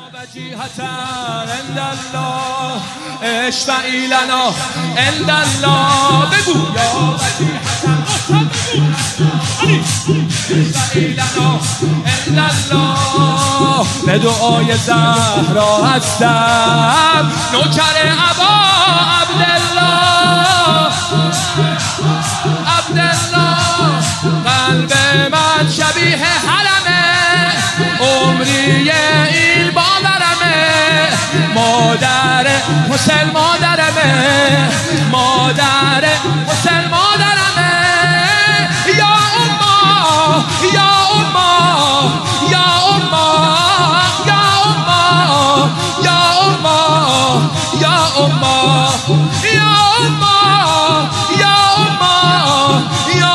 وجیهة عند الله اشفعی لنا عند الله بگو یا وجیهة اشفعی لنا عند الله به دعای زهرا هستم نوکر ابا عبدالله قلب من شبیه حرمه عمری این باورمه مادر حسین مادرمه مادر حسین مادرمه یا اما یا اما یا اما یا اما یا اما یا اما یا اما یا اما یا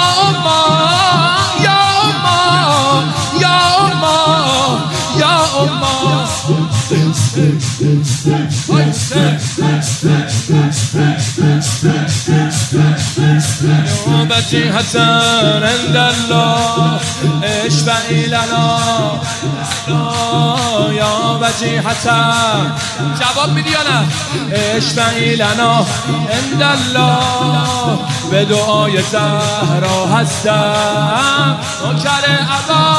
وجیهة عند الله اشفعی لنا یا وجیهة جواب میدی یا نه اشفعی لنا عند الله به دعای زهرا هستم نوکر ابا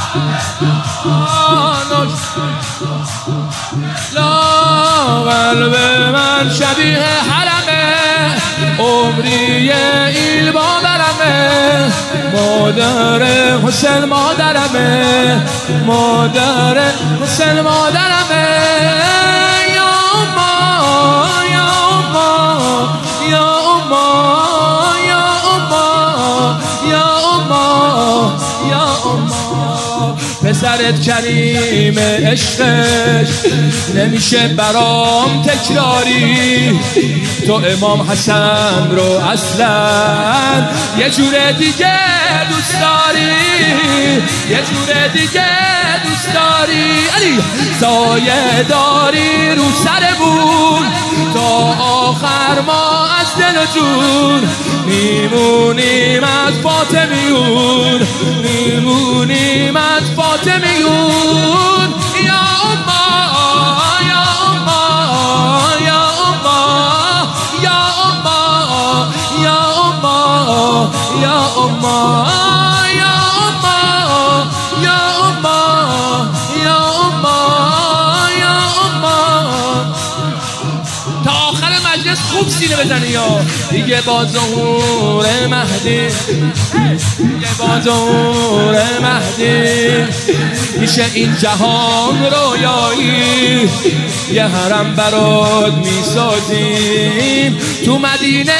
لا قلب من شبیه حرمه عمری ایل باورمه مادر حسین مادرمه مادر حسین مادرمه یا اما یا اما یا اما یا اما یا اما یا اما پسرت کریم عشقش نمیشه برام تکراری تو امام حسن رو اصلا یه جور دیگه دوست داری یه جور دیگه دوست داری علی سایه داری رو سرمون تا آخر ما از دل و جون میمونیم از فاطمیون میمونیم از فاطمیون یا اما یا اما یا اما یا اما یا اما یا اما یا اما یا اما یا اما یا اما تا آخر مجلس خوب سینه بزنی یا دیگه با ظهور مهدی دیگه با ظهور مهدی میشه این جهان رویایی یه حرم برات میسازیم تو مدینه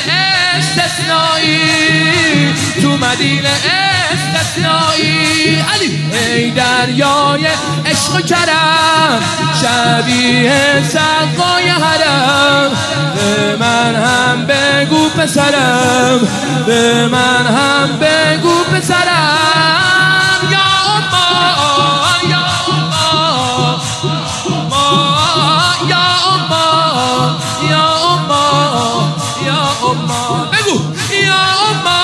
استثنایی تو مدینه استثنایی علی ای دریای عشق و کرم شبیه سقای حرم به من هم بگو پسرم به من هم بگو پسرم یا اما یا اما یا اما یا اما یا اما بگو یا اما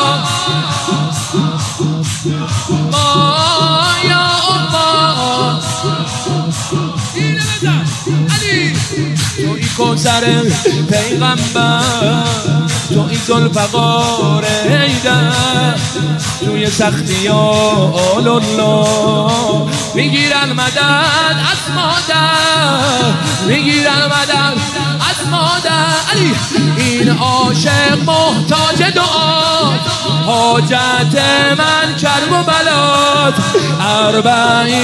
یا اما اینه بزن علی توی کوثر پیغمبر توی ذوالفقار حیدر توی سختی آل الله میگیرن مدد از مادر میگیرن مدد از مادر علی این عاشق محتاج دعا حاجت من کرب و بلاد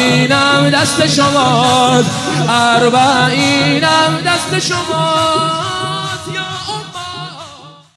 اربعینم دست شماست اربعینم دست شماست